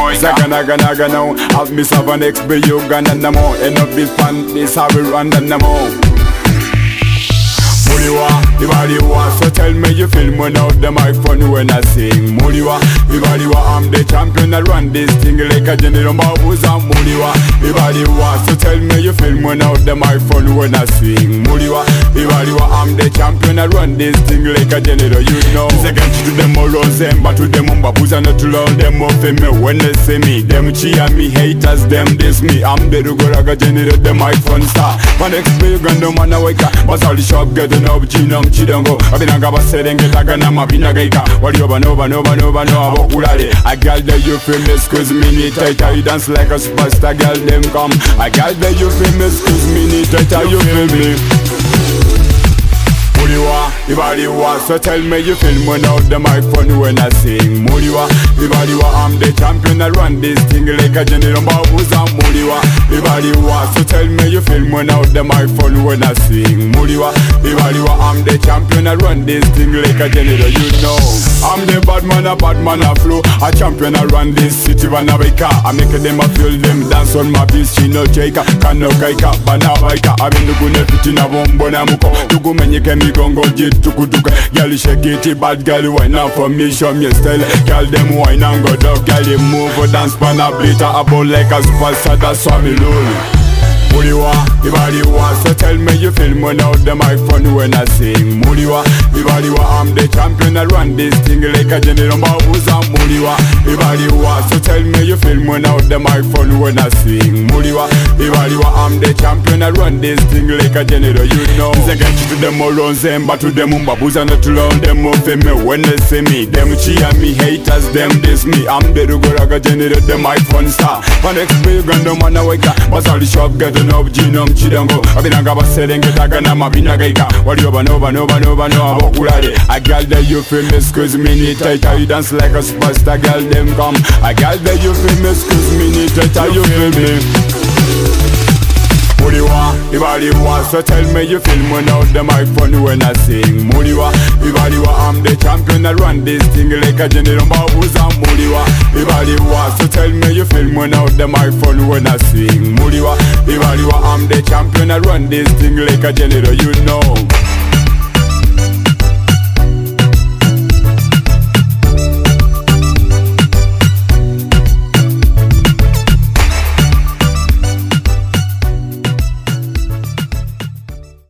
Zaganaga now. Have me serve an XB Uganda no more. End up this pan, this how we run the no more. Muliwa, the body wa. So tell me you feel me now the microphone when I sing. Muliwa, the body wa. I'm the champion. I run this thing like a general Babuza. Muliwa, the body wa. So tell me you feel me now the microphone when I sing. Muliwa, the body wa. I'm the champion. I run this thing like a general. You know. Second to them all on them, but to them Babuza not to learn them off me when they see me. Them cheer me, haters them diss me. I'm the Rugoraga general, the microphone star. My next big and no man awake. But all the shop getting up, Chinam Chidango. Abinanga Baserenge Tagana Mabina Gaika. What you nova Abakulade. I got the you famous cause mini tighter. You dance like a superstar girl, them come. I got the you famous cause mini tighter. You feel me? Muliwa, the body wa. So tell me you feel me now the microphone when I sing. Muliwa, the body wa. I'm the champion. I run this thing like a general Babuza. Muliwa, the body wa. So tell me you feel me now the microphone when I sing. Muliwa, the body wa. I'm the champion. I run this thing like a general. You know, I'm the bad man a flow. A champion. I run this city Vanavika. I make them a feel them dance on my beat. Chino Jaika, Kano Kaika, Banavaika. I mean the good fitina bombona muko. You go many kemi gongo jit tukutuka. Girl shake it, bad girl wine now for me. Show me style. Girl them wine and go dog. Girl they move dance pan a beat about like a superstar. That's why me lonely. Muliwa, the body wa. So tell me you feel me now the microphone when I sing. Muliwa, the body wa. I'm the champion. I run this thing like a general Babuza. Muliwa, the body wa. So tell me you feel me now the microphone when I sing. Muliwa, the body wa. I'm the champion. I run this thing like a general. You know. They get to them all on them, but to them Babuza not to learn them off me when they see me. Them cheer me, haters them diss me. I'm the Rugoraga general, the microphone star. My next big and the man awake, but all the shop getting up, Chinam Chidango. Abinanga Baserenge Tagana Mabina Gaika. What you nova Abakulade. I got the you famous cause mini tighter. You dance like a superstar girl, them come. I got the you famous cause mini tighter. You feel me? Muliwa, the body wa. So tell me you feel me now the microphone when I sing. Muliwa, the body wa. I'm the champion. I run this thing like a general Babuza. Muliwa, the body wa. So tell me you feel me now the microphone when I sing. Muliwa, the body wa. I'm the champion. I run this thing like a general. You know.